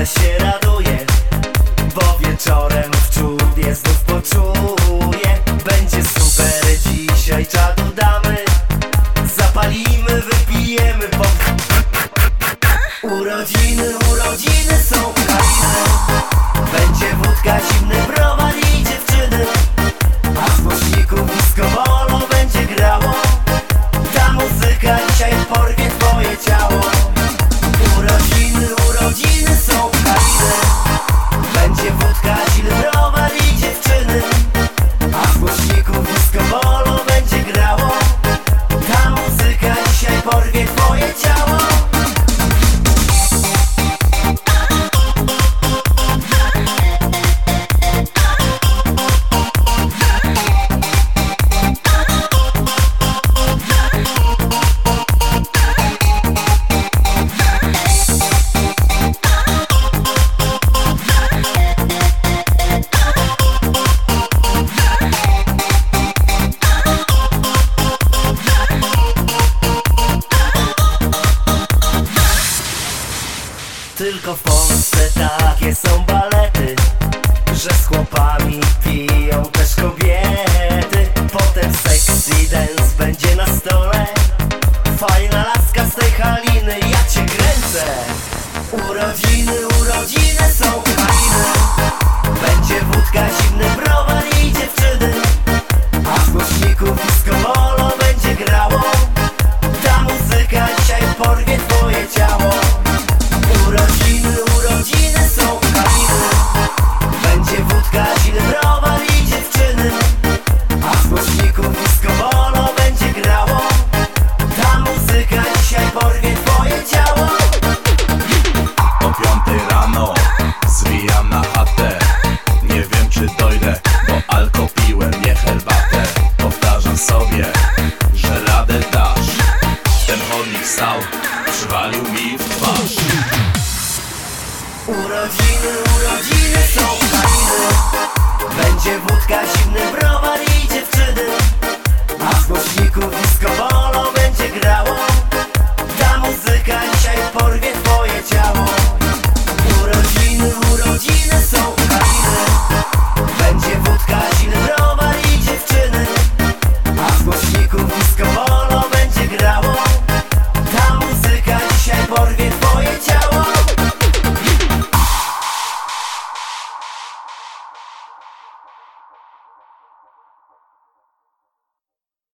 że się raduję, bo wieczorem w czubie znów poczuję. Będzie super dzisiaj, czadu damy, zapalimy, wypijemy, bo urodziny są fajne. Będzie wódka, zimny browar i dziewczyny, a z głośników disco polo będzie grało. Ta muzyka dzisiaj porwie twoje ciało. Urodziny są fajne. Będzie wódka, zimny browar i dziewczyny, a z głośników disco polo będzie grało. Ta muzyka dzisiaj porwie twoje ciało. Tylko w Polsce takie są balety, że z chłopami piją też kobiety. Potem sexy dance będzie na stole, fajna laska z tej Haliny, ja cię kręcę. Urodziny są fajne. Będzie wódka, zimny browar i dziewczyny, a z głośników disco polo będzie grało. Ta muzyka dzisiaj porwie twoje ciało. Urodziny są fajne. Będzie wódka, zimny browar i dziewczyny, a z głośników disco polo będzie grało. Ta muzyka dzisiaj porwie twoje ciało. O 5 rano zwijam na chatę. Nie wiem czy dojdę, bo alko piłem, nie herbatę. Powtarzam sobie, że radę dasz. Ten chodnik stał, przywalił mi w twarz. Urodziny są fajne. Będzie wódka, zimny browar